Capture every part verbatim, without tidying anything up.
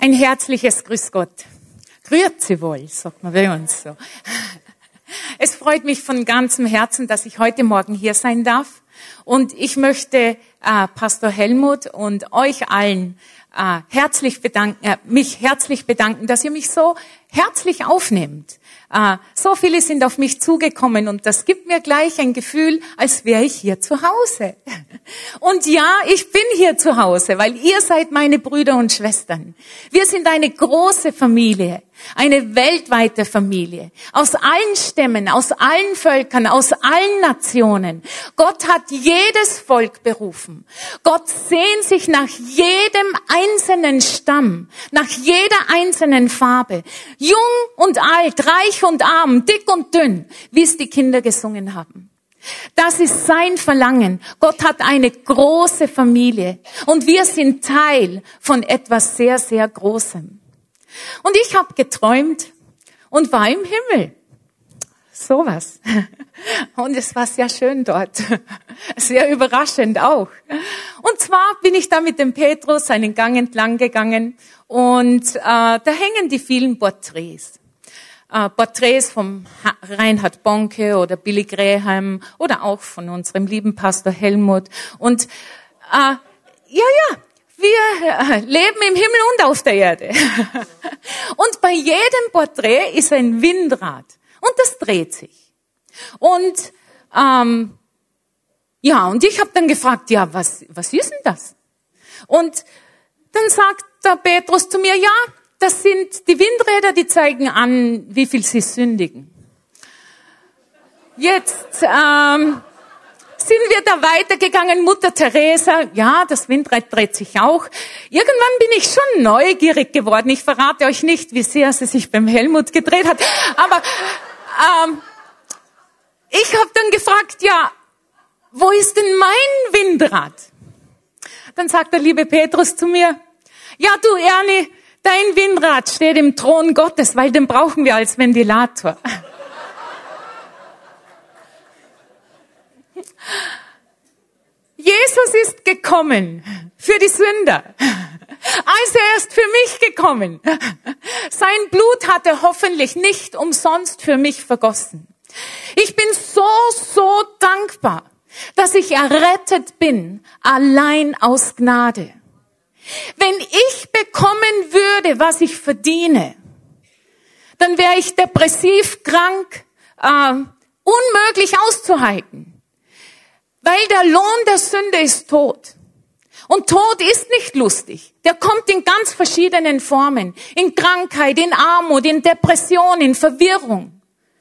Ein herzliches Grüß Gott. Grüezi wohl, sagt man bei uns so. Es freut mich von ganzem Herzen, dass ich heute Morgen hier sein darf. Und ich möchte äh, Pastor Helmut und euch allen äh, herzlich bedanken, äh, mich herzlich bedanken, dass ihr mich so herzlich aufnehmt. Äh, so viele sind auf mich zugekommen und das gibt mir gleich ein Gefühl, als wäre ich hier zu Hause. Und ja, ich bin hier zu Hause, weil ihr seid meine Brüder und Schwestern. Wir sind eine große Familie, eine weltweite Familie, aus allen Stämmen, aus allen Völkern, aus allen Nationen. Gott hat jedes Volk berufen. Gott sehnt sich nach jedem einzelnen Stamm, nach jeder einzelnen Farbe, jung und alt, reich und arm, dick und dünn, wie es die Kinder gesungen haben. Das ist sein Verlangen. Gott hat eine große Familie und wir sind Teil von etwas sehr, sehr Großem. Und ich habe geträumt und war im Himmel. Sowas. Und es war sehr schön dort. Sehr überraschend auch. Und zwar bin ich da mit dem Petrus einen Gang entlang gegangen und äh, da hängen die vielen Porträts. Äh, Porträts vom ha- Reinhard Bonke oder Billy Graham oder auch von unserem lieben Pastor Helmut. Und äh, ja, ja, wir leben im Himmel und auf der Erde. Und bei jedem Porträt ist ein Windrad und das dreht sich. Und ähm, ja, und ich habe dann gefragt, ja, was was ist denn das? Und dann sagt der Petrus zu mir, ja, das sind die Windräder, die zeigen an, wie viel sie sündigen. Jetzt ähm, sind wir da weitergegangen, Mutter Teresa, ja, das Windrad dreht sich auch. Irgendwann bin ich schon neugierig geworden. Ich verrate euch nicht, wie sehr sie sich beim Helmut gedreht hat. Aber ähm, ich habe dann gefragt, ja, wo ist denn mein Windrad? Dann sagt der liebe Petrus zu mir, ja du Ernie, dein Windrad steht im Thron Gottes, weil den brauchen wir als Ventilator. Jesus ist gekommen für die Sünder. Also er ist für mich gekommen. Sein Blut hat er hoffentlich nicht umsonst für mich vergossen. Ich bin so, so dankbar, dass ich errettet bin, allein aus Gnade. Wenn ich bekommen würde, was ich verdiene, dann wäre ich depressiv, krank, äh, unmöglich auszuhalten. Weil der Lohn der Sünde ist Tod. Und Tod ist nicht lustig. Der kommt in ganz verschiedenen Formen. In Krankheit, in Armut, in Depression, in Verwirrung.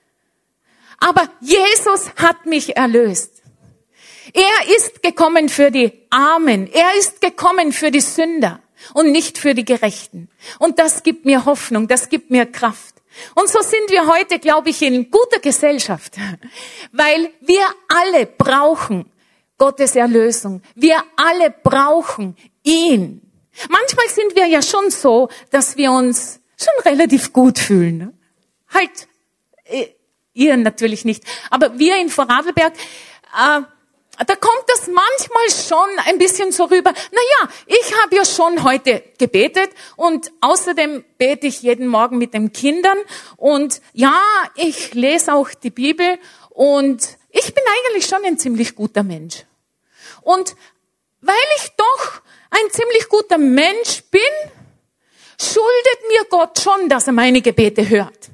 Aber Jesus hat mich erlöst. Er ist gekommen für die Armen. Er ist gekommen für die Sünder und nicht für die Gerechten. Und das gibt mir Hoffnung, das gibt mir Kraft. Und so sind wir heute, glaube ich, in guter Gesellschaft, weil wir alle brauchen Gottes Erlösung. Wir alle brauchen ihn. Manchmal sind wir ja schon so, dass wir uns schon relativ gut fühlen. Halt, äh, ihr natürlich nicht, aber wir in Vorarlberg, äh, da kommt das manchmal schon ein bisschen so rüber. Naja, ich habe ja schon heute gebetet und außerdem bete ich jeden Morgen mit den Kindern und ja, ich lese auch die Bibel und ich bin eigentlich schon ein ziemlich guter Mensch. Und weil ich doch ein ziemlich guter Mensch bin, schuldet mir Gott schon, dass er meine Gebete hört.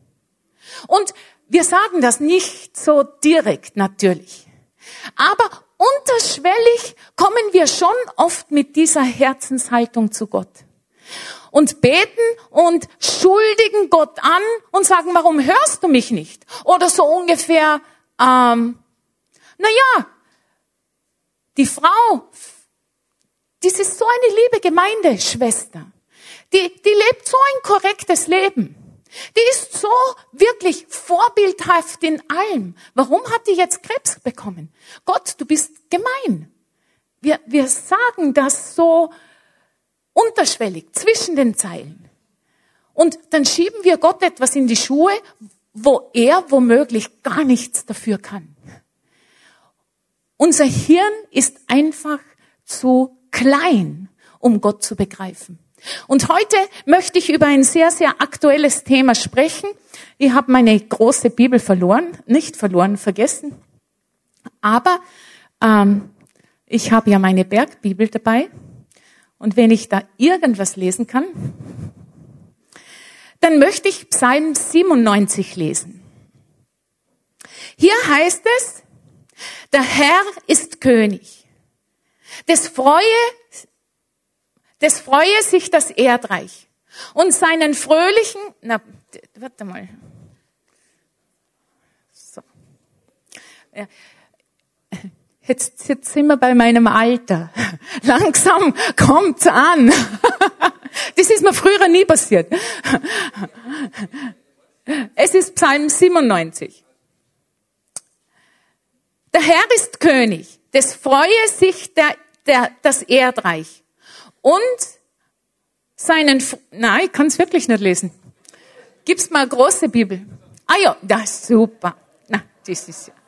Und wir sagen das nicht so direkt natürlich. Aber unterschwellig kommen wir schon oft mit dieser Herzenshaltung zu Gott. Und beten und schuldigen Gott an und sagen, warum hörst du mich nicht? Oder so ungefähr, ähm, naja, die Frau, das ist so eine liebe Gemeindeschwester. Die, die lebt so ein korrektes Leben. Die ist so wirklich vorbildhaft in allem. Warum hat die jetzt Krebs bekommen? Gott, du bist gemein. Wir, wir sagen das so unterschwellig, zwischen den Zeilen. Und dann schieben wir Gott etwas in die Schuhe, wo er womöglich gar nichts dafür kann. Unser Hirn ist einfach zu klein, um Gott zu begreifen. Und heute möchte ich über ein sehr, sehr aktuelles Thema sprechen. Ich habe meine große Bibel verloren, nicht verloren, vergessen. Aber ähm, ich habe ja meine Bergbibel dabei. Und wenn ich da irgendwas lesen kann, dann möchte ich Psalm siebenundneunzig lesen. Hier heißt es, der Herr ist König. Des freue, des freue sich das Erdreich. Und seinen fröhlichen, na, warte mal. So. Ja. Jetzt, jetzt sind wir bei meinem Alter. Langsam kommt's an. Das ist mir früher nie passiert. Es ist Psalm siebenundneunzig. Der Herr ist König, des freue sich der, der, das Erdreich. Und seinen, nein, ich kann es wirklich nicht lesen. Gib's mal eine große Bibel. Ah ja, das ist super. Na, das ist ja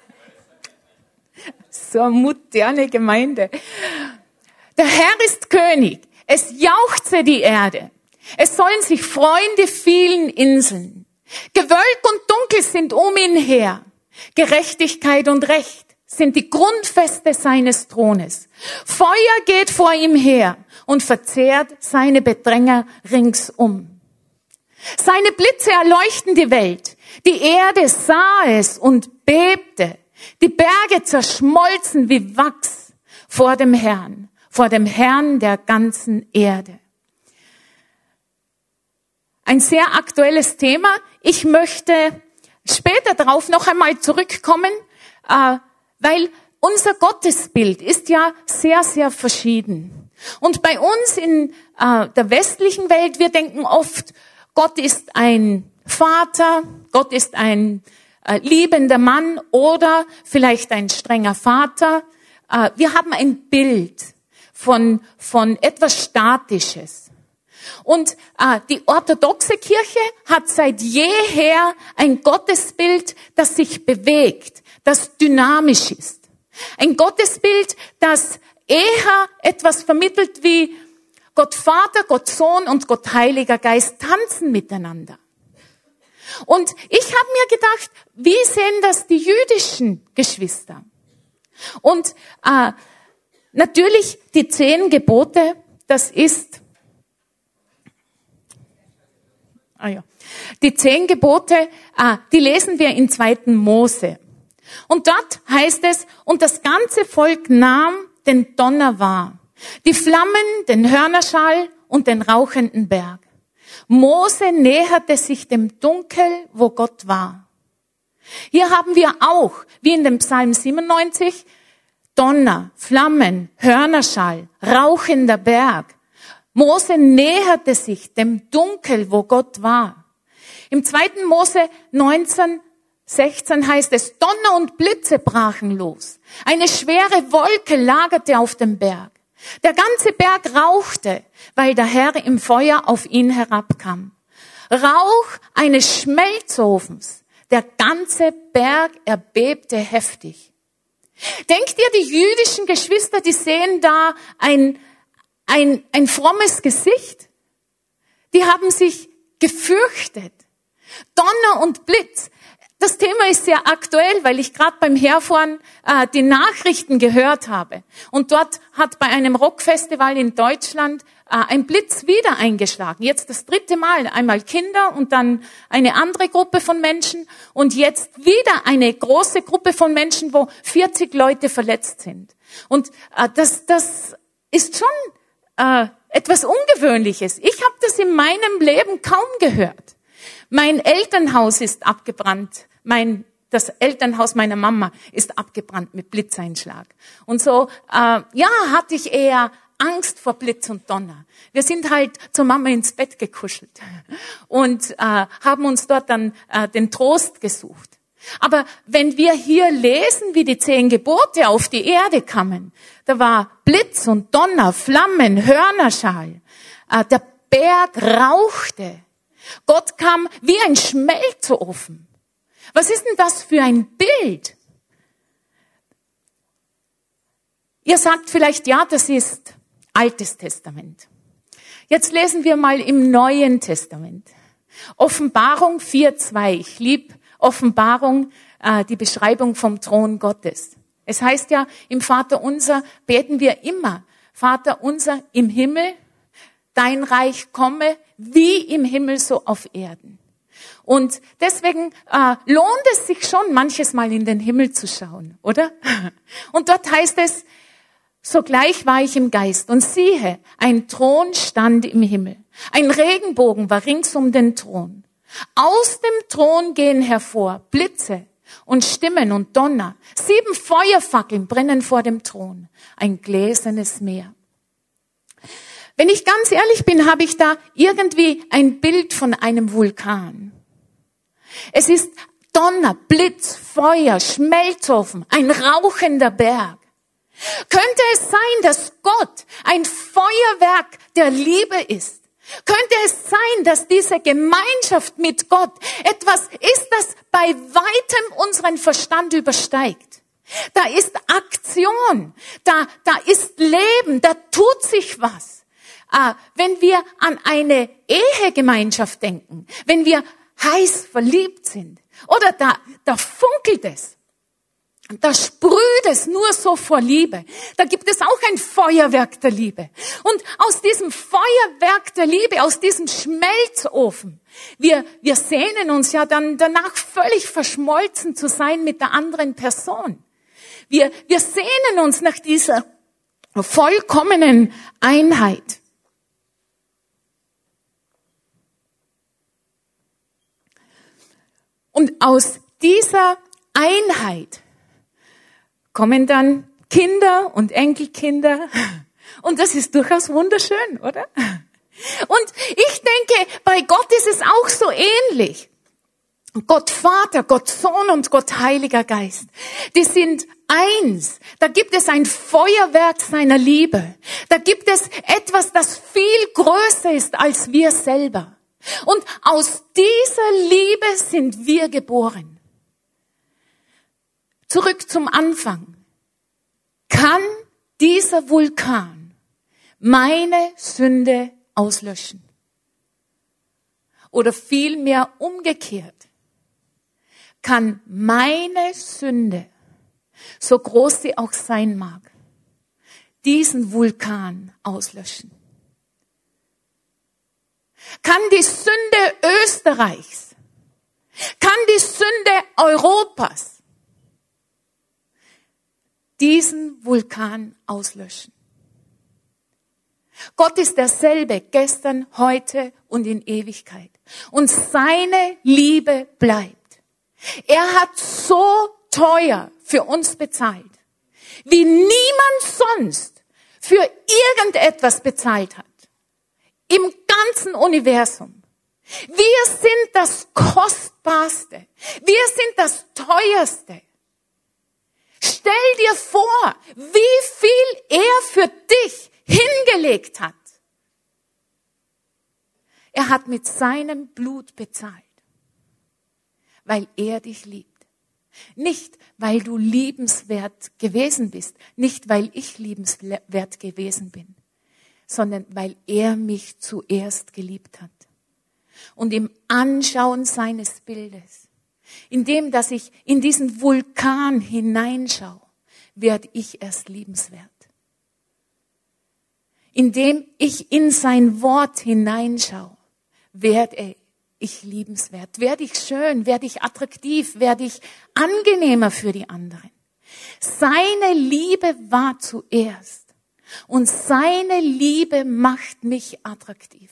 so eine moderne Gemeinde. Der Herr ist König. Es jauchze die Erde. Es sollen sich freuen die vielen Inseln. Gewölk und Dunkel sind um ihn her. Gerechtigkeit und Recht sind die Grundfeste seines Thrones. Feuer geht vor ihm her und verzehrt seine Bedränger ringsum. Seine Blitze erleuchten die Welt. Die Erde sah es und bebte. Die Berge zerschmolzen wie Wachs vor dem Herrn, vor dem Herrn der ganzen Erde. Ein sehr aktuelles Thema. Ich möchte später darauf noch einmal zurückkommen, äh, weil unser Gottesbild ist ja sehr, sehr verschieden. Und bei uns in äh, der westlichen Welt, wir denken oft, Gott ist ein Vater, Gott ist ein äh, liebender Mann oder vielleicht ein strenger Vater. Äh, wir haben ein Bild von, von etwas Statisches. Und äh, die orthodoxe Kirche hat seit jeher ein Gottesbild, das sich bewegt, das dynamisch ist. Ein Gottesbild, das eher etwas vermittelt wie Gott Vater, Gott Sohn und Gott Heiliger Geist tanzen miteinander. Und ich habe mir gedacht, wie sehen das die jüdischen Geschwister? Und äh, natürlich die zehn Gebote, das ist Ah ja. Die zehn Gebote, ah, die lesen wir in zweiten Mose. Und dort heißt es, und das ganze Volk nahm den Donner wahr, die Flammen, den Hörnerschall und den rauchenden Berg. Mose näherte sich dem Dunkel, wo Gott war. Hier haben wir auch, wie in dem Psalm siebenundneunzig, Donner, Flammen, Hörnerschall, rauchender Berg. Mose näherte sich dem Dunkel, wo Gott war. Im zweiten Mose neunzehn, sechzehn heißt es, Donner und Blitze brachen los. Eine schwere Wolke lagerte auf dem Berg. Der ganze Berg rauchte, weil der Herr im Feuer auf ihn herabkam. Rauch eines Schmelzofens. Der ganze Berg erbebte heftig. Denkt ihr, die jüdischen Geschwister, die sehen da ein Ein, ein frommes Gesicht. Die haben sich gefürchtet. Donner und Blitz. Das Thema ist sehr aktuell, weil ich gerade beim Herfahren äh, die Nachrichten gehört habe. Und dort hat bei einem Rockfestival in Deutschland äh, ein Blitz wieder eingeschlagen. Jetzt das dritte Mal. Einmal Kinder und dann eine andere Gruppe von Menschen. Und jetzt wieder eine große Gruppe von Menschen, wo vierzig Leute verletzt sind. Und äh, das, das ist schon Äh, etwas Ungewöhnliches. Ich habe das in meinem Leben kaum gehört. Mein Elternhaus ist abgebrannt. Mein, das Elternhaus meiner Mama ist abgebrannt mit Blitzeinschlag. Und so, äh, ja, hatte ich eher Angst vor Blitz und Donner. Wir sind halt zur Mama ins Bett gekuschelt und äh, haben uns dort dann äh, den Trost gesucht. Aber wenn wir hier lesen, wie die zehn Gebote auf die Erde kamen, da war Blitz und Donner, Flammen, Hörnerschall, äh, der Berg rauchte. Gott kam wie ein Schmelzofen. Was ist denn das für ein Bild? Ihr sagt vielleicht, ja, das ist Altes Testament. Jetzt lesen wir mal im Neuen Testament. Offenbarung vier zwei. Ich liebe Offenbarung, äh, die Beschreibung vom Thron Gottes. Es heißt ja, im Vaterunser beten wir immer, Vater unser im Himmel, dein Reich komme, wie im Himmel so auf Erden. Und deswegen äh, lohnt es sich schon, manches Mal in den Himmel zu schauen, oder? Und dort heißt es, sogleich war ich im Geist und siehe, ein Thron stand im Himmel. Ein Regenbogen war rings um den Thron. Aus dem Thron gehen hervor Blitze und Stimmen und Donner. Sieben Feuerfackeln brennen vor dem Thron. Ein gläsernes Meer. Wenn ich ganz ehrlich bin, habe ich da irgendwie ein Bild von einem Vulkan. Es ist Donner, Blitz, Feuer, Schmelzofen, ein rauchender Berg. Könnte es sein, dass Gott ein Feuerwerk der Liebe ist? Könnte es sein, dass diese Gemeinschaft mit Gott etwas ist, das bei weitem unseren Verstand übersteigt? Da ist Aktion, da, da ist Leben, da tut sich was. Ah, wenn wir an eine Ehegemeinschaft denken, wenn wir heiß verliebt sind, oder da, da funkelt es. Da sprüht es nur so vor Liebe. Da gibt es auch ein Feuerwerk der Liebe. Und aus diesem Feuerwerk der Liebe, aus diesem Schmelzofen, wir, wir sehnen uns ja dann danach völlig verschmolzen zu sein mit der anderen Person. Wir, wir sehnen uns nach dieser vollkommenen Einheit. Und aus dieser Einheit kommen dann Kinder und Enkelkinder. Und das ist durchaus wunderschön, oder? Und ich denke, bei Gott ist es auch so ähnlich. Gott Vater, Gott Sohn und Gott Heiliger Geist, die sind eins. Da gibt es ein Feuerwerk seiner Liebe. Da gibt es etwas, das viel größer ist als wir selber. Und aus dieser Liebe sind wir geboren. Zurück zum Anfang. Kann dieser Vulkan meine Sünde auslöschen? Oder vielmehr umgekehrt. Kann meine Sünde, so groß sie auch sein mag, diesen Vulkan auslöschen? Kann die Sünde Österreichs, kann die Sünde Europas diesen Vulkan auslöschen? Gott ist derselbe gestern, heute und in Ewigkeit. Und seine Liebe bleibt. Er hat so teuer für uns bezahlt, wie niemand sonst für irgendetwas bezahlt hat. Im ganzen Universum. Wir sind das Kostbarste. Wir sind das Teuerste. Stell dir vor, wie viel er für dich hingelegt hat. Er hat mit seinem Blut bezahlt, weil er dich liebt. Nicht, weil du liebenswert gewesen bist, nicht, weil ich liebenswert gewesen bin, sondern weil er mich zuerst geliebt hat. Und im Anschauen seines Bildes, indem, dass ich in diesen Vulkan hineinschaue, werde ich erst liebenswert. Indem ich in sein Wort hineinschaue, werde ich liebenswert, werde ich schön, werde ich attraktiv, werde ich angenehmer für die anderen. Seine Liebe war zuerst und seine Liebe macht mich attraktiv.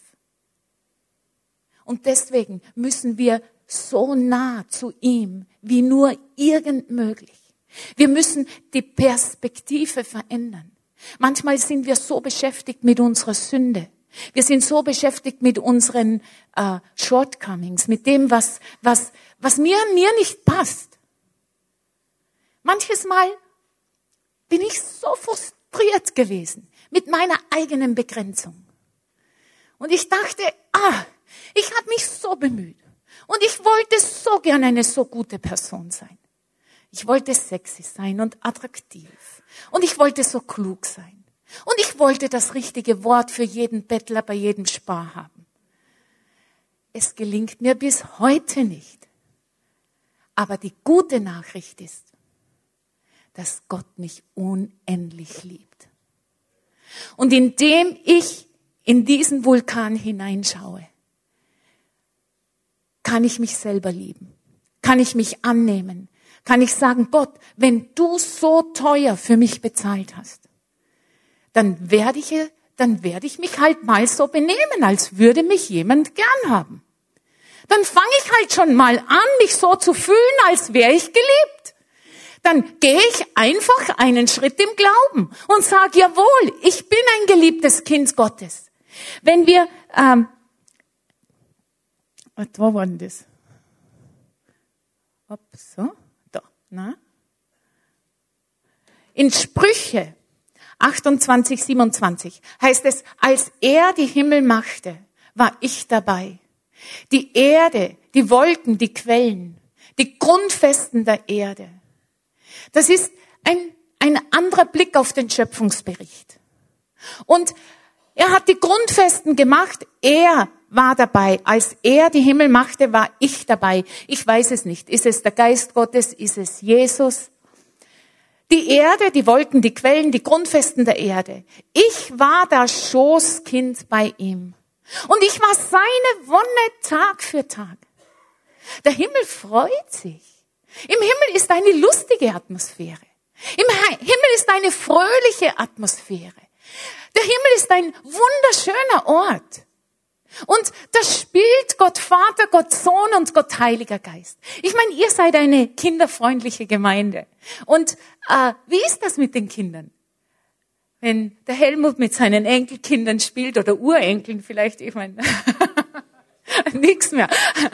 Und deswegen müssen wir so nah zu ihm wie nur irgend möglich. Wir müssen die Perspektive verändern. Manchmal sind wir so beschäftigt mit unserer Sünde. Wir sind so beschäftigt mit unseren äh, Shortcomings, mit dem, was, was, was mir, mir nicht passt. Manches Mal bin ich so frustriert gewesen mit meiner eigenen Begrenzung. Und ich dachte, ah, ich habe mich so bemüht. Und ich wollte so gerne eine so gute Person sein. Ich wollte sexy sein und attraktiv. Und ich wollte so klug sein. Und ich wollte das richtige Wort für jeden Bettler bei jedem Spar haben. Es gelingt mir bis heute nicht. Aber die gute Nachricht ist, dass Gott mich unendlich liebt. Und indem ich in diesen Vulkan hineinschaue, kann ich mich selber lieben, kann ich mich annehmen, kann ich sagen, Gott, wenn du so teuer für mich bezahlt hast, dann werde ich, dann werde ich mich halt mal so benehmen, als würde mich jemand gern haben. Dann fange ich halt schon mal an, mich so zu fühlen, als wäre ich geliebt. Dann gehe ich einfach einen Schritt im Glauben und sage, jawohl, ich bin ein geliebtes Kind Gottes. Wenn wir, ähm, wo war denn das? Ob, so, da, na? In Sprüche achtundzwanzig, siebenundzwanzig heißt es, als er die Himmel machte, war ich dabei. Die Erde, die Wolken, die Quellen, die Grundfesten der Erde. Das ist ein, ein anderer Blick auf den Schöpfungsbericht. Und er hat die Grundfesten gemacht, er war dabei. Als er die Himmel machte, war ich dabei. Ich weiß es nicht. Ist es der Geist Gottes? Ist es Jesus? Die Erde, die Wolken, die Quellen, die Grundfesten der Erde. Ich war das Schoßkind bei ihm. Und ich war seine Wonne Tag für Tag. Der Himmel freut sich. Im Himmel ist eine lustige Atmosphäre. Im Himmel ist eine fröhliche Atmosphäre. Der Himmel ist ein wunderschöner Ort. Und da spielt Gott Vater, Gott Sohn und Gott Heiliger Geist. Ich meine, ihr seid eine kinderfreundliche Gemeinde. Und äh, wie ist das mit den Kindern? Wenn der Helmut mit seinen Enkelkindern spielt oder Urenkeln vielleicht, ich meine, nichts mehr.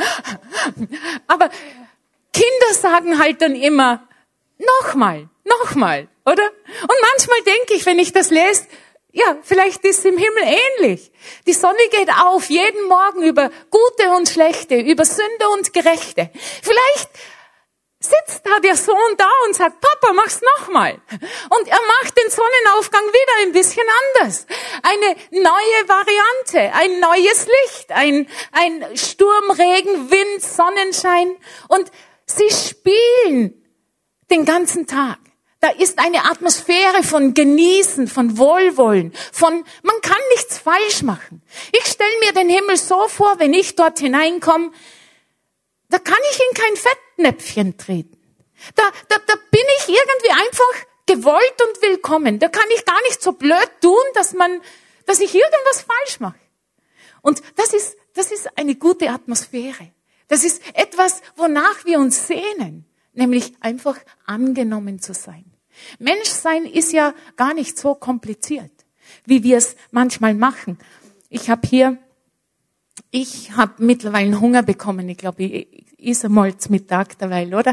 Aber Kinder sagen halt dann immer, nochmal, nochmal, oder? Und manchmal denke ich, wenn ich das lese, ja, vielleicht ist es im Himmel ähnlich. Die Sonne geht auf jeden Morgen über Gute und Schlechte, über Sünde und Gerechte. Vielleicht sitzt da der Sohn da und sagt, Papa, mach's nochmal. Und er macht den Sonnenaufgang wieder ein bisschen anders. Eine neue Variante, ein neues Licht, ein, ein Sturm, Regen, Wind, Sonnenschein. Und sie spielen den ganzen Tag. Da ist eine Atmosphäre von Genießen, von Wohlwollen, von man kann nichts falsch machen. Ich stelle mir den Himmel so vor, wenn ich dort hineinkomme, da kann ich in kein Fettnäpfchen treten. Da, da, da bin ich irgendwie einfach gewollt und willkommen. Da kann ich gar nicht so blöd tun, dass man, dass ich irgendwas falsch mache. Und das ist, das ist eine gute Atmosphäre. Das ist etwas, wonach wir uns sehnen. Nämlich einfach angenommen zu sein. Menschsein ist ja gar nicht so kompliziert, wie wir es manchmal machen. Ich habe hier, ich habe mittlerweile Hunger bekommen. Ich glaube, ich esse einmal zum Mittag derweil, oder?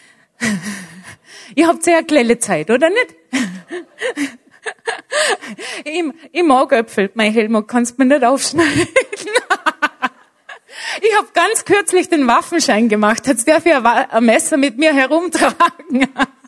Ihr habt sehr kleine Zeit, oder nicht? ich, ich mag Äpfel. Mein Helmut, kannst du mir nicht aufschneiden? Ich habe ganz kürzlich den Waffenschein gemacht. Jetzt darf ich ein Messer mit mir herumtragen.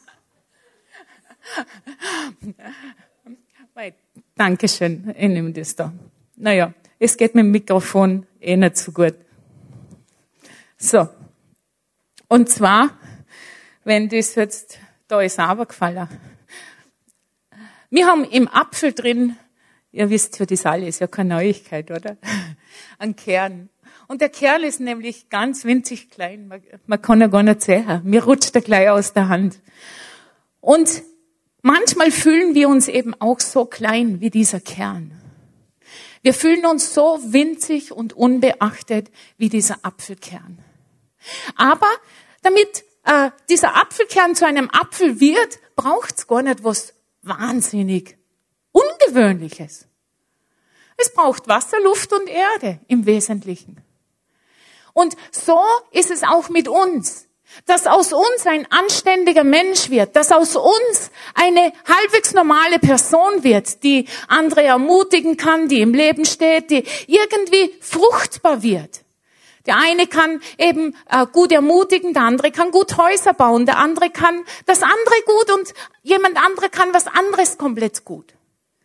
Dankeschön, ich nehme das da. Naja, es geht mit dem Mikrofon eh nicht so gut. So. Und zwar, wenn das jetzt, da ist aber gefallen. Wir haben im Apfel drin, ihr wisst ja, das alles ist ja keine Neuigkeit, oder? Ein Kern. Und der Kern ist nämlich ganz winzig klein. Man, man kann ja gar nicht sehen. Mir rutscht er gleich aus der Hand. Und manchmal fühlen wir uns eben auch so klein wie dieser Kern. Wir fühlen uns so winzig und unbeachtet wie dieser Apfelkern. Aber damit äh, dieser Apfelkern zu einem Apfel wird, braucht's gar nicht was wahnsinnig Ungewöhnliches. Es braucht Wasser, Luft und Erde im Wesentlichen. Und so ist es auch mit uns, dass aus uns ein anständiger Mensch wird, dass aus uns eine halbwegs normale Person wird, die andere ermutigen kann, die im Leben steht, die irgendwie fruchtbar wird. Der eine kann eben äh, gut ermutigen, der andere kann gut Häuser bauen, der andere kann das andere gut und jemand andere kann was anderes komplett gut.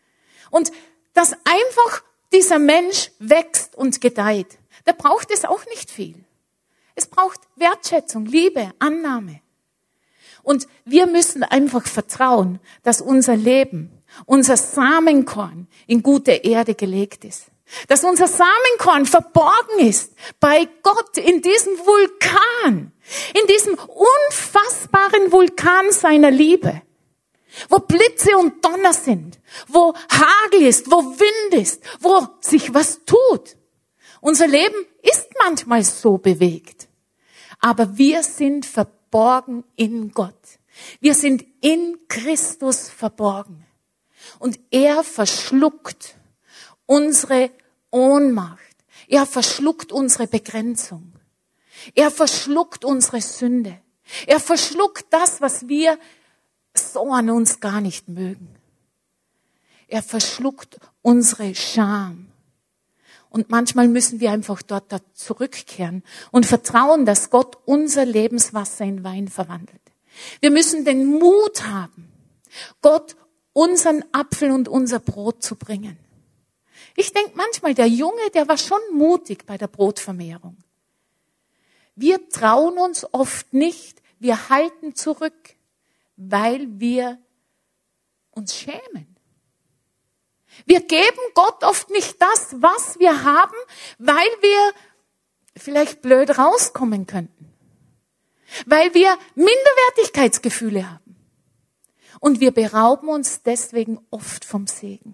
Und dass einfach dieser Mensch wächst und gedeiht, da braucht es auch nicht viel. Es braucht Wertschätzung, Liebe, Annahme. Und wir müssen einfach vertrauen, dass unser Leben, unser Samenkorn in gute Erde gelegt ist. Dass unser Samenkorn verborgen ist bei Gott in diesem Vulkan, in diesem unfassbaren Vulkan seiner Liebe, wo Blitze und Donner sind, wo Hagel ist, wo Wind ist, wo sich was tut. Unser Leben ist manchmal so bewegt, aber wir sind verborgen in Gott. Wir sind in Christus verborgen und er verschluckt unsere Ohnmacht. Er verschluckt unsere Begrenzung. Er verschluckt unsere Sünde. Er verschluckt das, was wir so an uns gar nicht mögen. Er verschluckt unsere Scham. Und manchmal müssen wir einfach dort, dort zurückkehren und vertrauen, dass Gott unser Lebenswasser in Wein verwandelt. Wir müssen den Mut haben, Gott unseren Apfel und unser Brot zu bringen. Ich denke manchmal, der Junge, der war schon mutig bei der Brotvermehrung. Wir trauen uns oft nicht, wir halten zurück, weil wir uns schämen. Wir geben Gott oft nicht das, was wir haben, weil wir vielleicht blöd rauskommen könnten. Weil wir Minderwertigkeitsgefühle haben. Und wir berauben uns deswegen oft vom Segen.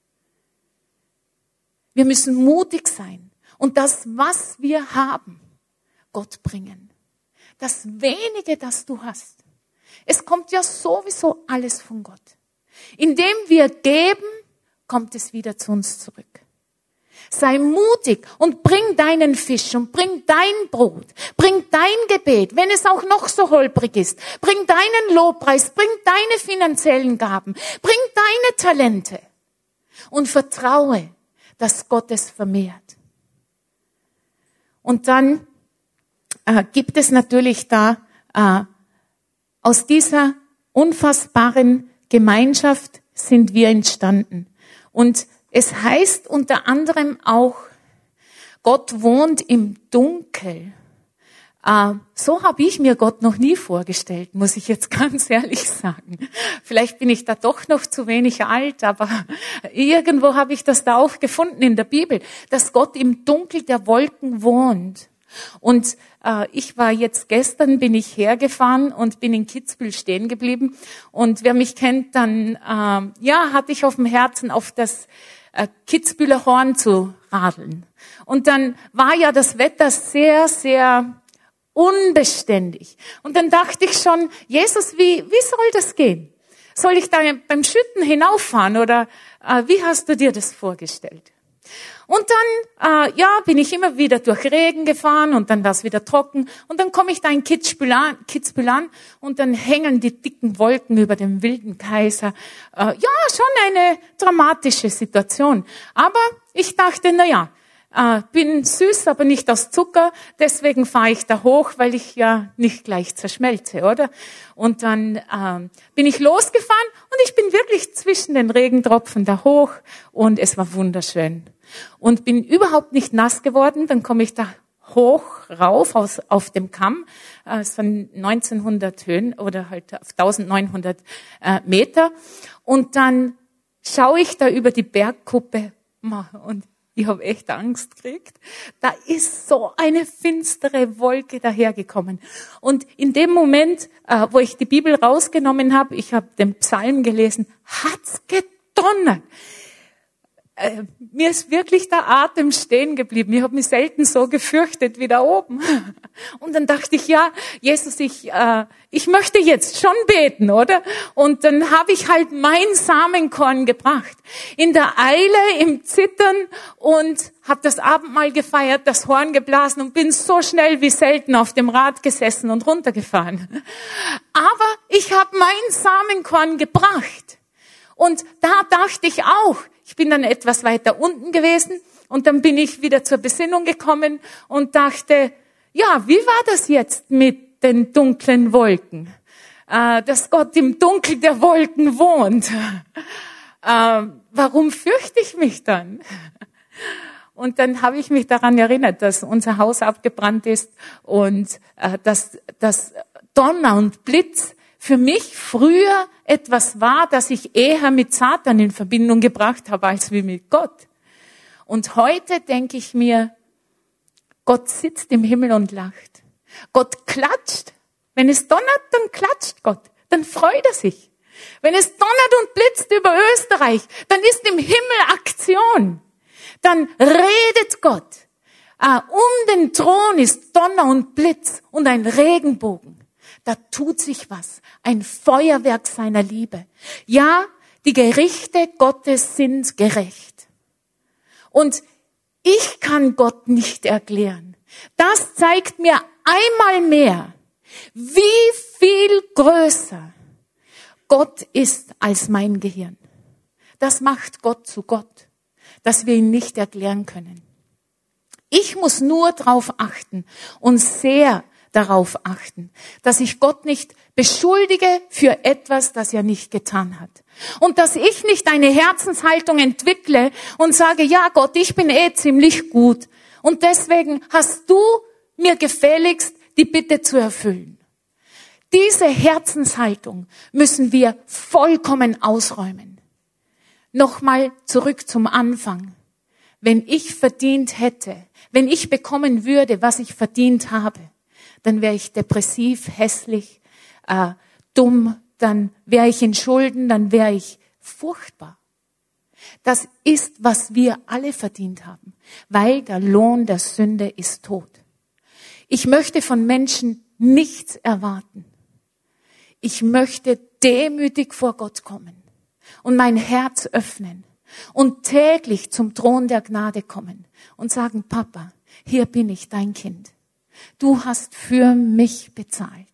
Wir müssen mutig sein und das, was wir haben, Gott bringen. Das wenige, das du hast. Es kommt ja sowieso alles von Gott. Indem wir geben, kommt es wieder zu uns zurück. Sei mutig und bring deinen Fisch und bring dein Brot, bring dein Gebet, wenn es auch noch so holprig ist. Bring deinen Lobpreis, bring deine finanziellen Gaben, bring deine Talente und vertraue, dass Gott es vermehrt. Und dann äh, gibt es natürlich da äh, aus dieser unfassbaren Gemeinschaft sind wir entstanden. Und es heißt unter anderem auch, Gott wohnt im Dunkel. Äh, so habe ich mir Gott noch nie vorgestellt, muss ich jetzt ganz ehrlich sagen. Vielleicht bin ich da doch noch zu wenig alt, aber irgendwo habe ich das da auch gefunden in der Bibel, dass Gott im Dunkel der Wolken wohnt. Und äh, ich war jetzt gestern, bin ich hergefahren und bin in Kitzbühel stehen geblieben. Und wer mich kennt, dann äh, ja, hatte ich auf dem Herzen, auf das äh, Kitzbühler Horn zu radeln. Und dann war ja das Wetter sehr, sehr unbeständig. Und dann dachte ich schon, Jesus, wie, wie soll das gehen? Soll ich da beim Schütten hinauffahren oder äh, wie hast du dir das vorgestellt? Und dann, äh, ja, bin ich immer wieder durch Regen gefahren und dann war es wieder trocken und dann komme ich da in Kitzbühel an, Kitzbühel an und dann hängen die dicken Wolken über dem wilden Kaiser. Äh, ja, schon eine dramatische Situation. Aber ich dachte, na ja, äh, bin süß, aber nicht aus Zucker, deswegen fahre ich da hoch, weil ich ja nicht gleich zerschmelze, oder? Und dann äh, bin ich losgefahren und ich bin wirklich zwischen den Regentropfen da hoch und es war wunderschön. Und bin überhaupt nicht nass geworden. Dann komme ich da hoch rauf aus, auf dem Kamm. Äh, es waren neunzehnhundert Höhen oder halt auf eintausendneunhundert äh, Meter. Und dann schaue ich da über die Bergkuppe und ich habe echt Angst gekriegt. Da ist so eine finstere Wolke dahergekommen. Und in dem Moment, äh, wo ich die Bibel rausgenommen habe, ich habe den Psalm gelesen, hat's gedonnert. Äh, mir ist wirklich der Atem stehen geblieben. Ich habe mich selten so gefürchtet wie da oben. Und dann dachte ich, ja, Jesus, ich äh, ich möchte jetzt schon beten, oder? Und dann habe ich halt mein Samenkorn gebracht. In der Eile, im Zittern und habe das Abendmahl gefeiert, das Horn geblasen und bin so schnell wie selten auf dem Rad gesessen und runtergefahren. Aber ich habe mein Samenkorn gebracht. Und da dachte ich auch, ich bin dann etwas weiter unten gewesen und dann bin ich wieder zur Besinnung gekommen und dachte, ja, wie war das jetzt mit den dunklen Wolken? Äh, dass Gott im Dunkel der Wolken wohnt. äh, warum fürchte ich mich dann? Und dann habe ich mich daran erinnert, dass unser Haus abgebrannt ist und äh, dass, dass Donner und Blitz für mich früher etwas war, das ich eher mit Satan in Verbindung gebracht habe, als wie mit Gott. Und heute denke ich mir, Gott sitzt im Himmel und lacht. Gott klatscht. Wenn es donnert, dann klatscht Gott. Dann freut er sich. Wenn es donnert und blitzt über Österreich, dann ist im Himmel Aktion. Dann redet Gott. Ah, um den Thron ist Donner und Blitz und ein Regenbogen. Da tut sich was. Ein Feuerwerk seiner Liebe. Ja, die Gerichte Gottes sind gerecht. Und ich kann Gott nicht erklären. Das zeigt mir einmal mehr, wie viel größer Gott ist als mein Gehirn. Das macht Gott zu Gott, dass wir ihn nicht erklären können. Ich muss nur darauf achten und sehr darauf achten, dass ich Gott nicht beschuldige für etwas, das er nicht getan hat. Und dass ich nicht eine Herzenshaltung entwickle und sage, ja Gott, ich bin eh ziemlich gut. Und deswegen hast du mir gefälligst, die Bitte zu erfüllen. Diese Herzenshaltung müssen wir vollkommen ausräumen. Nochmal zurück zum Anfang. Wenn ich verdient hätte, wenn ich bekommen würde, was ich verdient habe, dann wäre ich depressiv, hässlich, äh, dumm, dann wäre ich in Schulden, dann wäre ich furchtbar. Das ist, was wir alle verdient haben, weil der Lohn der Sünde ist Tod. Ich möchte von Menschen nichts erwarten. Ich möchte demütig vor Gott kommen und mein Herz öffnen und täglich zum Thron der Gnade kommen und sagen, Papa, hier bin ich, dein Kind. Du hast für mich bezahlt.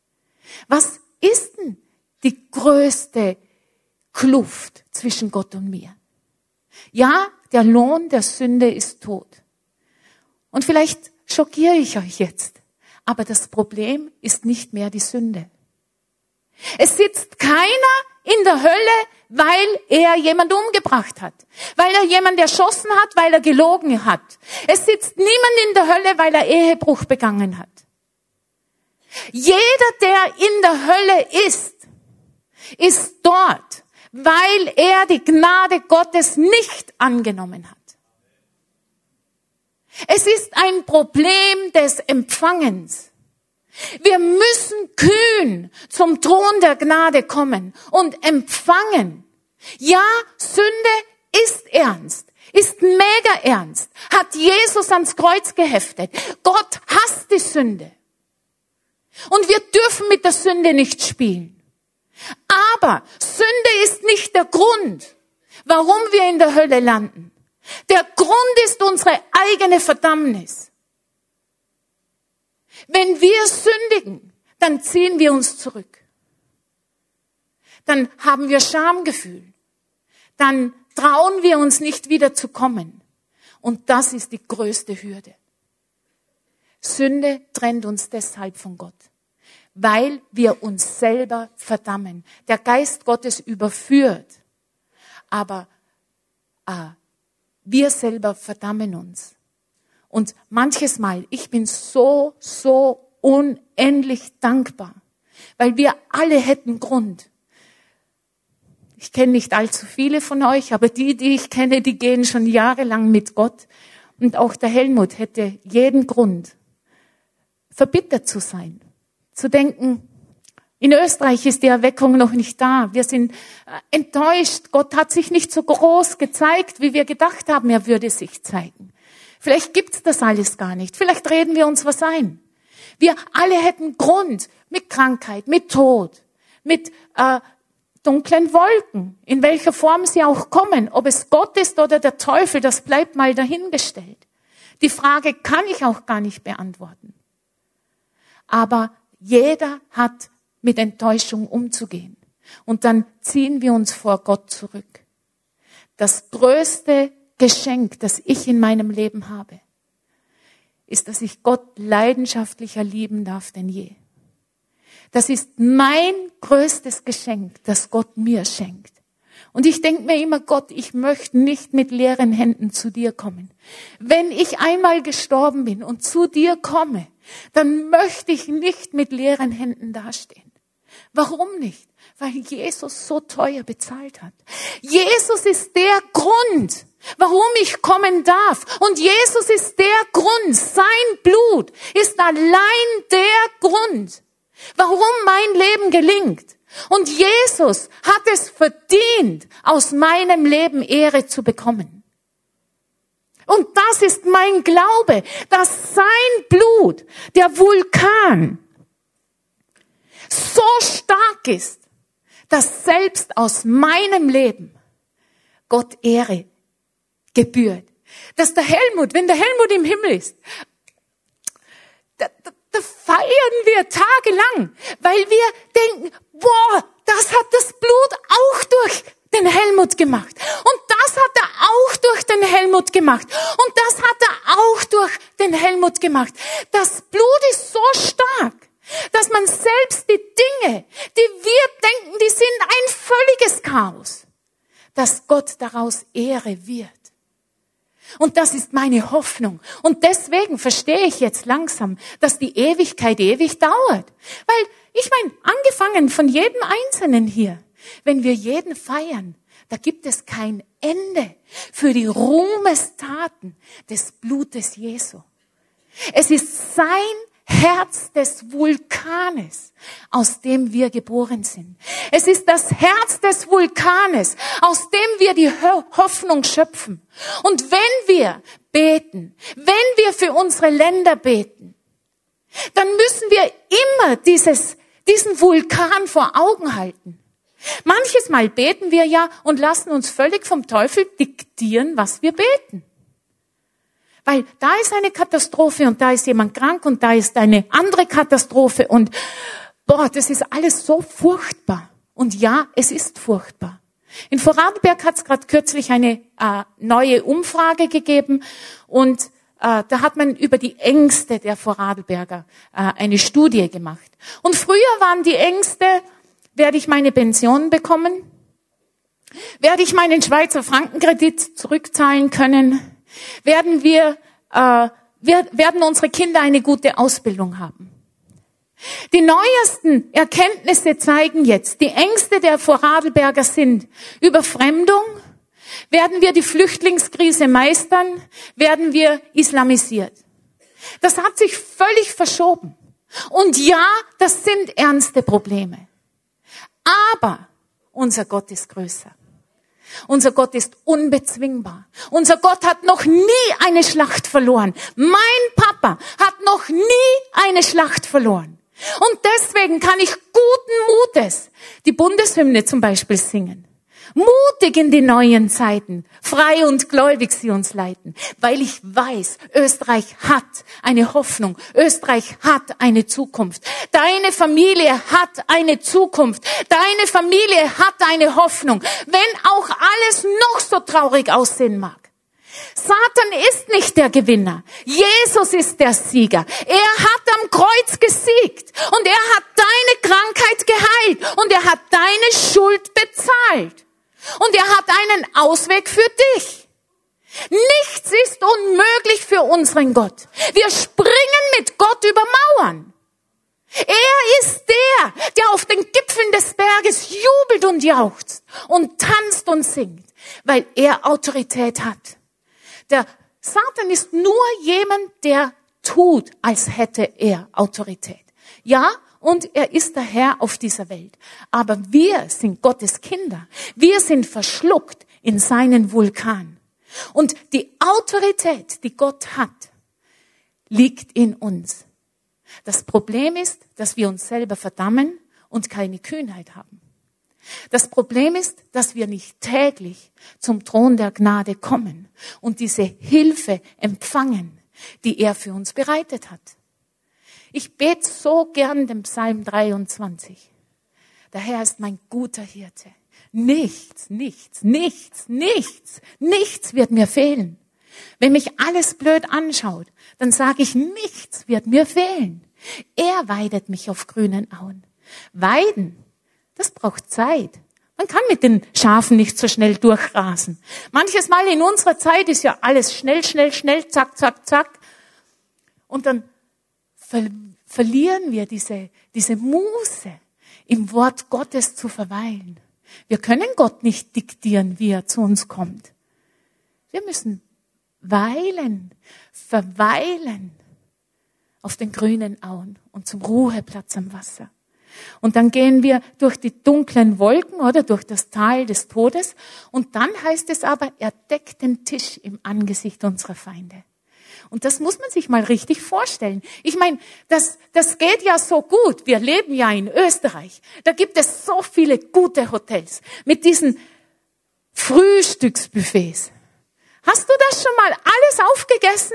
Was ist denn die größte Kluft zwischen Gott und mir? Ja, der Lohn der Sünde ist Tod. Und vielleicht schockiere ich euch jetzt, aber das Problem ist nicht mehr die Sünde. Es sitzt keiner in der Hölle, weil er jemand umgebracht hat, weil er jemand erschossen hat, weil er gelogen hat. Es sitzt niemand in der Hölle, weil er Ehebruch begangen hat. Jeder, der in der Hölle ist, ist dort, weil er die Gnade Gottes nicht angenommen hat. Es ist ein Problem des Empfangens. Wir müssen kühn zum Thron der Gnade kommen und empfangen. Ja, Sünde ist ernst, ist mega ernst, hat Jesus ans Kreuz geheftet. Gott hasst die Sünde. Und wir dürfen mit der Sünde nicht spielen. Aber Sünde ist nicht der Grund, warum wir in der Hölle landen. Der Grund ist unsere eigene Verdammnis. Wenn wir sündigen, dann ziehen wir uns zurück. Dann haben wir Schamgefühl. Dann trauen wir uns nicht wieder zu kommen. Und das ist die größte Hürde. Sünde trennt uns deshalb von Gott, weil wir uns selber verdammen. Der Geist Gottes überführt, aber äh, wir selber verdammen uns. Und manches Mal, ich bin so, so unendlich dankbar, weil wir alle hätten Grund. Ich kenne nicht allzu viele von euch, aber die, die ich kenne, die gehen schon jahrelang mit Gott. Und auch der Helmut hätte jeden Grund, verbittert zu sein, zu denken, in Österreich ist die Erweckung noch nicht da. Wir sind enttäuscht. Gott hat sich nicht so groß gezeigt, wie wir gedacht haben, er würde sich zeigen. Vielleicht gibt's das alles gar nicht. Vielleicht reden wir uns was ein. Wir alle hätten Grund mit Krankheit, mit Tod, mit äh, dunklen Wolken, in welcher Form sie auch kommen. Ob es Gott ist oder der Teufel, das bleibt mal dahingestellt. Die Frage kann ich auch gar nicht beantworten. Aber jeder hat mit Enttäuschung umzugehen. Und dann ziehen wir uns vor Gott zurück. Das größte Geschenk, das ich in meinem Leben habe, ist, dass ich Gott leidenschaftlicher lieben darf denn je. Das ist mein größtes Geschenk, das Gott mir schenkt. Und ich denke mir immer, Gott, ich möchte nicht mit leeren Händen zu dir kommen. Wenn ich einmal gestorben bin und zu dir komme, dann möchte ich nicht mit leeren Händen dastehen. Warum nicht? Weil Jesus so teuer bezahlt hat. Jesus ist der Grund, warum ich kommen darf. Und Jesus ist der Grund, sein Blut ist allein der Grund, warum mein Leben gelingt. Und Jesus hat es verdient, aus meinem Leben Ehre zu bekommen. Und das ist mein Glaube, dass sein Blut, der Vulkan, so stark ist, dass selbst aus meinem Leben Gott Ehre gebührt. Dass der Helmut, wenn der Helmut im Himmel ist, da, da, da feiern wir tagelang, weil wir denken, boah, das hat das Blut auch durch den Helmut gemacht. Und das hat er auch durch den Helmut gemacht. Und das hat er auch durch den Helmut gemacht. Das Blut ist so stark, dass man selbst die Dinge, die wir denken, die sind ein völliges Chaos, dass Gott daraus Ehre wird. Und das ist meine Hoffnung. Und deswegen verstehe ich jetzt langsam, dass die Ewigkeit ewig dauert. Weil, ich meine, angefangen von jedem Einzelnen hier, wenn wir jeden feiern, da gibt es kein Ende für die Ruhmestaten des Blutes Jesu. Es ist sein Herz des Vulkanes, aus dem wir geboren sind. Es ist das Herz des Vulkanes, aus dem wir die Hoffnung schöpfen. Und wenn wir beten, wenn wir für unsere Länder beten, dann müssen wir immer dieses, diesen Vulkan vor Augen halten. Manches Mal beten wir ja und lassen uns völlig vom Teufel diktieren, was wir beten. Weil da ist eine Katastrophe und da ist jemand krank und da ist eine andere Katastrophe und boah, das ist alles so furchtbar. Und ja, es ist furchtbar. In Vorarlberg hat es gerade kürzlich eine äh, neue Umfrage gegeben und äh, da hat man über die Ängste der Vorarlberger äh, eine Studie gemacht. Und früher waren die Ängste, werde ich meine Pension bekommen? Werde ich meinen Schweizer Frankenkredit zurückzahlen können? Werden wir, äh, wir, werden unsere Kinder eine gute Ausbildung haben? Die neuesten Erkenntnisse zeigen jetzt, die Ängste der Vorarlberger sind Überfremdung, werden wir die Flüchtlingskrise meistern, werden wir islamisiert. Das hat sich völlig verschoben. Und ja, das sind ernste Probleme. Aber unser Gott ist größer. Unser Gott ist unbezwingbar. Unser Gott hat noch nie eine Schlacht verloren. Mein Papa hat noch nie eine Schlacht verloren. Und deswegen kann ich guten Mutes die Bundeshymne zum Beispiel singen. Mutig in die neuen Zeiten, frei und gläubig sie uns leiten, weil ich weiß, Österreich hat eine Hoffnung, Österreich hat eine Zukunft. Deine Familie hat eine Zukunft, deine Familie hat eine Hoffnung, wenn auch alles noch so traurig aussehen mag. Satan ist nicht der Gewinner, Jesus ist der Sieger. Er hat am Kreuz gesiegt und er hat deine Krankheit geheilt und er hat deine Schuld bezahlt. Und er hat einen Ausweg für dich. Nichts ist unmöglich für unseren Gott. Wir springen mit Gott über Mauern. Er ist der, der auf den Gipfeln des Berges jubelt und jauchzt und tanzt und singt, weil er Autorität hat. Der Satan ist nur jemand, der tut, als hätte er Autorität. Ja, und er ist der Herr auf dieser Welt. Aber wir sind Gottes Kinder. Wir sind verschluckt in seinen Vulkan. Und die Autorität, die Gott hat, liegt in uns. Das Problem ist, dass wir uns selber verdammen und keine Kühnheit haben. Das Problem ist, dass wir nicht täglich zum Thron der Gnade kommen und diese Hilfe empfangen, die er für uns bereitet hat. Ich bete so gern den Psalm dreiundzwanzig. Der Herr ist mein guter Hirte. Nichts, nichts, nichts, nichts, nichts wird mir fehlen. Wenn mich alles blöd anschaut, dann sage ich, nichts wird mir fehlen. Er weidet mich auf grünen Auen. Weiden, das braucht Zeit. Man kann mit den Schafen nicht so schnell durchrasen. Manches Mal in unserer Zeit ist ja alles schnell, schnell, schnell, zack, zack, zack. Und dann ver- verlieren wir diese, diese Muße, im Wort Gottes zu verweilen. Wir können Gott nicht diktieren, wie er zu uns kommt. Wir müssen weilen, verweilen auf den grünen Auen und zum Ruheplatz am Wasser. Und dann gehen wir durch die dunklen Wolken oder durch das Tal des Todes. Und dann heißt es aber, er deckt den Tisch im Angesicht unserer Feinde. Und das muss man sich mal richtig vorstellen. Ich meine, das, das geht ja so gut. Wir leben ja in Österreich. Da gibt es so viele gute Hotels mit diesen Frühstücksbuffets. Hast du das schon mal alles aufgegessen?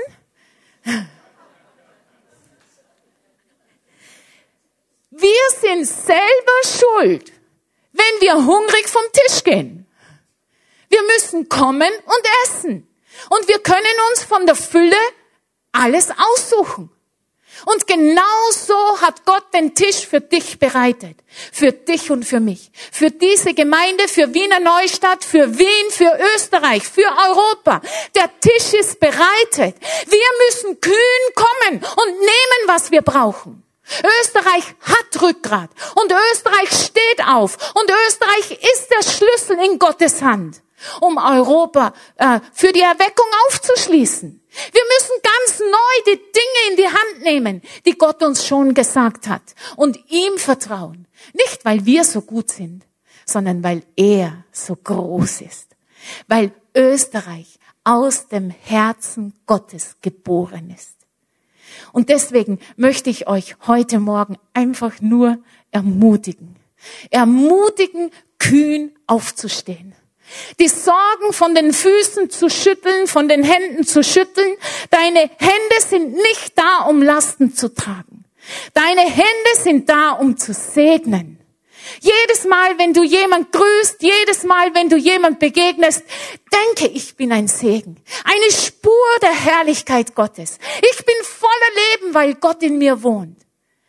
Wir sind selber schuld, wenn wir hungrig vom Tisch gehen. Wir müssen kommen und essen. Und wir können uns von der Fülle alles aussuchen. Und genau so hat Gott den Tisch für dich bereitet. Für dich und für mich. Für diese Gemeinde, für Wiener Neustadt, für Wien, für Österreich, für Europa. Der Tisch ist bereitet. Wir müssen kühn kommen und nehmen, was wir brauchen. Österreich hat Rückgrat und Österreich steht auf und Österreich ist der Schlüssel in Gottes Hand, um Europa äh, für die Erweckung aufzuschließen. Wir müssen ganz neu die Dinge in die Hand nehmen, die Gott uns schon gesagt hat und ihm vertrauen. Nicht, weil wir so gut sind, sondern weil er so groß ist. Weil Österreich aus dem Herzen Gottes geboren ist. Und deswegen möchte ich euch heute Morgen einfach nur ermutigen. Ermutigen, kühn aufzustehen. Die Sorgen von den Füßen zu schütteln, von den Händen zu schütteln. Deine Hände sind nicht da, um Lasten zu tragen. Deine Hände sind da, um zu segnen. Jedes Mal, wenn du jemand grüßt, jedes Mal, wenn du jemand begegnest, denke, ich bin ein Segen. Eine Spur der Herrlichkeit Gottes. Ich bin voller Leben, weil Gott in mir wohnt.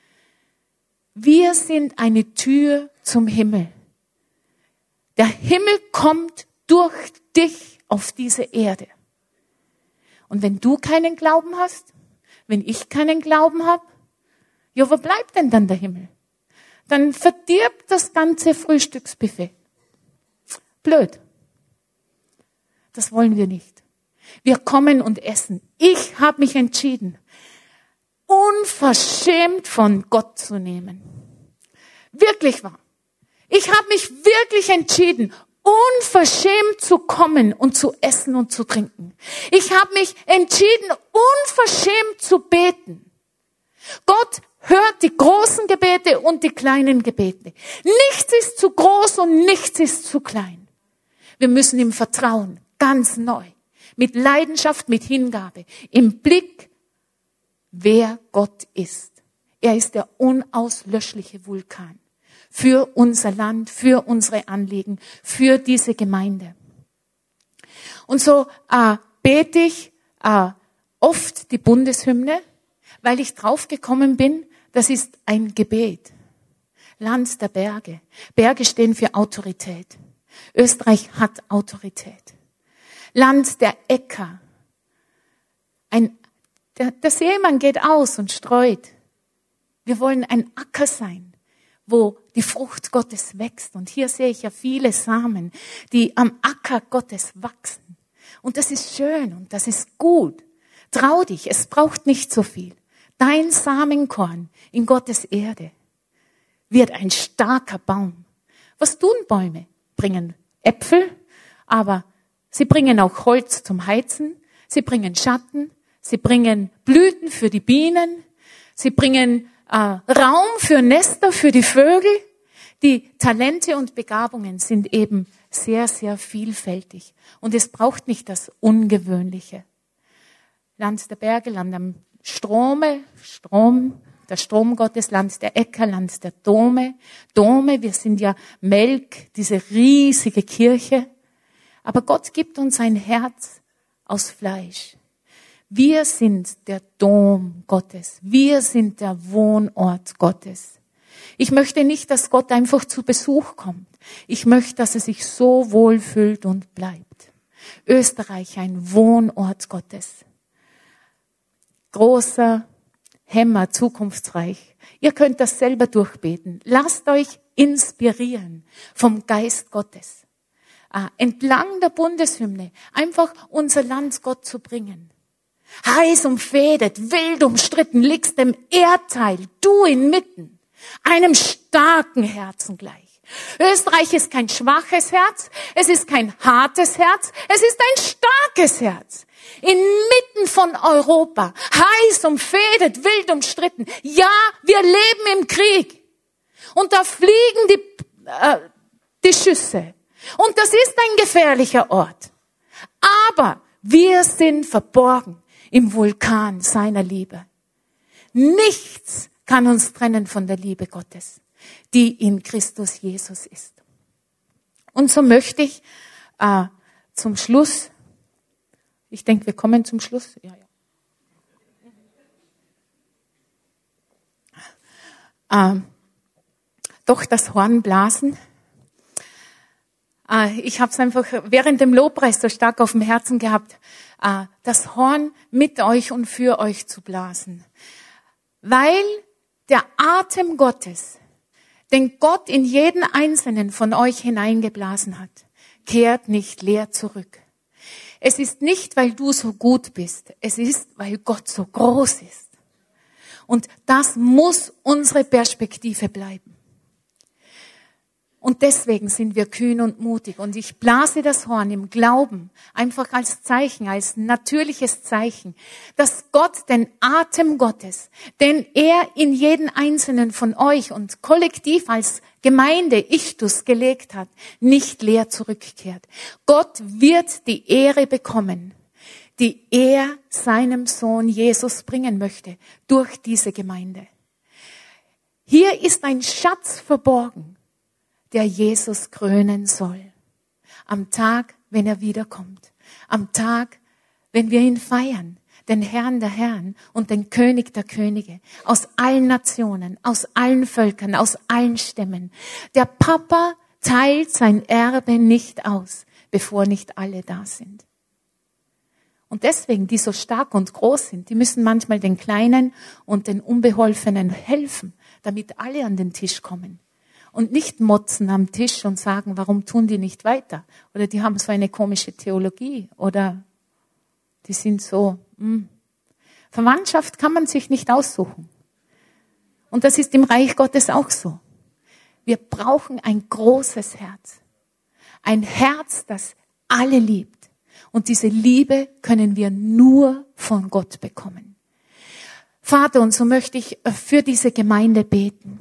Wir sind eine Tür zum Himmel. Der Himmel kommt durch dich auf diese Erde. Und wenn du keinen Glauben hast, wenn ich keinen Glauben habe, ja, wo bleibt denn dann der Himmel? Dann verdirbt das ganze Frühstücksbuffet. Blöd. Das wollen wir nicht. Wir kommen und essen. Ich habe mich entschieden, unverschämt von Gott zu nehmen. Wirklich wahr. Ich habe mich wirklich entschieden, unverschämt zu kommen und zu essen und zu trinken. Ich habe mich entschieden, unverschämt zu beten. Gott hört die großen Gebete und die kleinen Gebete. Nichts ist zu groß und nichts ist zu klein. Wir müssen ihm vertrauen, ganz neu, mit Leidenschaft, mit Hingabe, im Blick, wer Gott ist. Er ist der unauslöschliche Vulkan für unser Land, für unsere Anliegen, für diese Gemeinde. Und so äh, bete ich äh, oft die Bundeshymne, weil ich draufgekommen bin, das ist ein Gebet. Land der Berge. Berge stehen für Autorität. Österreich hat Autorität. Land der Äcker. Ein, der, der Seemann geht aus und streut. Wir wollen ein Acker sein, wo die Frucht Gottes wächst. Und hier sehe ich ja viele Samen, die am Acker Gottes wachsen. Und das ist schön und das ist gut. Trau dich, es braucht nicht so viel. Dein Samenkorn in Gottes Erde wird ein starker Baum. Was tun Bäume? Bringen Äpfel, aber sie bringen auch Holz zum Heizen. Sie bringen Schatten. Sie bringen Blüten für die Bienen. Sie bringen äh, Raum für Nester, für die Vögel. Die Talente und Begabungen sind eben sehr, sehr vielfältig. Und es braucht nicht das Ungewöhnliche. Land der Berge, Land am Strome, Strom, der Strom Gottes, Land der Äcker, Land der Dome. Dome, wir sind ja Melk, diese riesige Kirche. Aber Gott gibt uns ein Herz aus Fleisch. Wir sind der Dom Gottes. Wir sind der Wohnort Gottes. Ich möchte nicht, dass Gott einfach zu Besuch kommt. Ich möchte, dass er sich so wohl fühlt und bleibt. Österreich, ein Wohnort Gottes. Großer Hämmer, zukunftsreich. Ihr könnt das selber durchbeten. Lasst euch inspirieren vom Geist Gottes. Äh, entlang der Bundeshymne einfach unser Land Gott zu bringen. Heiß umfädet, wild umstritten, liegst dem Erdteil, du inmitten, einem starken Herzen gleich. Österreich ist kein schwaches Herz, es ist kein hartes Herz, es ist ein starkes Herz. Inmitten von Europa, heiß umfädet, wild umstritten. Ja, wir leben im Krieg. Und da fliegen die, äh, die Schüsse. Und das ist ein gefährlicher Ort. Aber wir sind verborgen im Vulkan seiner Liebe. Nichts kann uns trennen von der Liebe Gottes, die in Christus Jesus ist. Und so möchte ich äh, zum Schluss, ich denke, wir kommen zum Schluss. Ja, ja. Äh, doch das Horn blasen. Äh, ich habe es einfach während dem Lobpreis so stark auf dem Herzen gehabt, äh, das Horn mit euch und für euch zu blasen. Weil der Atem Gottes, den Gott in jeden einzelnen von euch hineingeblasen hat, kehrt nicht leer zurück. Es ist nicht, weil du so gut bist. Es ist, weil Gott so groß ist. Und das muss unsere Perspektive bleiben. Und deswegen sind wir kühn und mutig. Und ich blase das Horn im Glauben, einfach als Zeichen, als natürliches Zeichen, dass Gott den Atem Gottes, den er in jeden einzelnen von euch und kollektiv als Gemeinde Ichtus gelegt hat, nicht leer zurückkehrt. Gott wird die Ehre bekommen, die er seinem Sohn Jesus bringen möchte durch diese Gemeinde. Hier ist ein Schatz verborgen, der Jesus krönen soll. Am Tag, wenn er wiederkommt. Am Tag, wenn wir ihn feiern. Den Herrn der Herren und den König der Könige. Aus allen Nationen, aus allen Völkern, aus allen Stämmen. Der Papa teilt sein Erbe nicht aus, bevor nicht alle da sind. Und deswegen, die so stark und groß sind, die müssen manchmal den Kleinen und den Unbeholfenen helfen, damit alle an den Tisch kommen. Und nicht motzen am Tisch und sagen, warum tun die nicht weiter? Oder die haben so eine komische Theologie. Oder die sind so, mh. Verwandtschaft kann man sich nicht aussuchen. Und das ist im Reich Gottes auch so. Wir brauchen ein großes Herz. Ein Herz, das alle liebt. Und diese Liebe können wir nur von Gott bekommen. Vater, und so möchte ich für diese Gemeinde beten.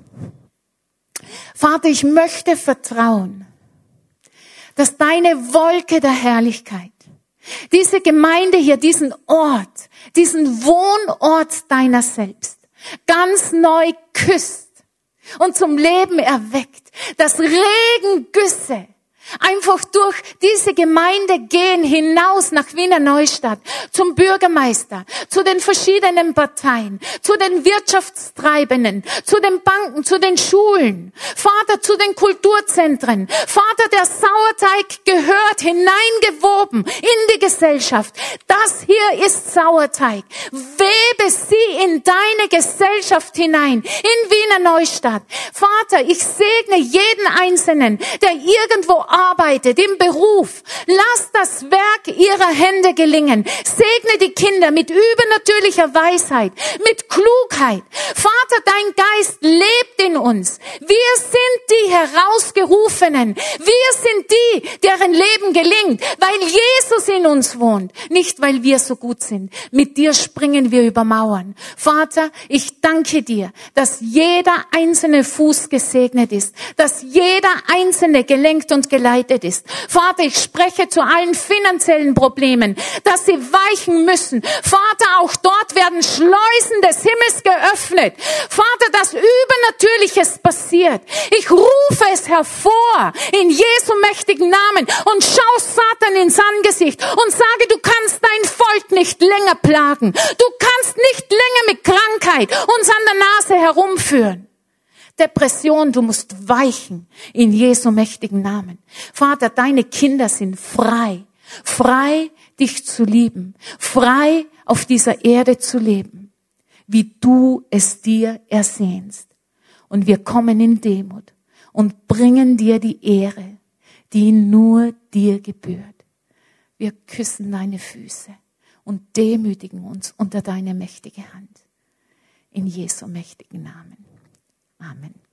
Vater, ich möchte vertrauen, dass deine Wolke der Herrlichkeit, diese Gemeinde hier, diesen Ort, diesen Wohnort deiner selbst, ganz neu küsst und zum Leben erweckt, dass Regengüsse einfach durch diese Gemeinde gehen hinaus nach Wiener Neustadt, zum Bürgermeister, zu den verschiedenen Parteien, zu den Wirtschaftstreibenden, zu den Banken, zu den Schulen, Vater, zu den Kulturzentren. Vater, der Sauerteig gehört hineingewoben in die Gesellschaft. Das hier ist Sauerteig. Webe sie in deine Gesellschaft hinein, in Wiener Neustadt. Vater, ich segne jeden Einzelnen, der irgendwo arbeitet, im Beruf. Lass das Werk ihrer Hände gelingen. Segne die Kinder mit übernatürlicher Weisheit, mit Klugheit. Vater, dein Geist lebt in uns. Wir sind die Herausgerufenen. Wir sind die, deren Leben gelingt, weil Jesus in uns wohnt. Nicht, weil wir so gut sind. Mit dir springen wir über Mauern. Vater, ich danke dir, dass jeder einzelne Fuß gesegnet ist, dass jeder einzelne gelenkt und geleitet ist. Vater, ich spreche zu allen finanziellen Problemen, dass sie weichen müssen. Vater, auch dort werden Schleusen des Himmels geöffnet. Vater, dass Übernatürliches passiert. Ich rufe es hervor in Jesu mächtigen Namen und schau Satan ins Angesicht und sage, du kannst dein Volk nicht länger plagen. Du kannst nicht länger mit Krankheit uns an der Nase herumführen. Depression, du musst weichen in Jesu mächtigen Namen. Vater, deine Kinder sind frei. Frei, dich zu lieben. Frei, auf dieser Erde zu leben, wie du es dir ersehnst. Und wir kommen in Demut und bringen dir die Ehre, die nur dir gebührt. Wir küssen deine Füße und demütigen uns unter deine mächtige Hand. In Jesu mächtigen Namen. Amen.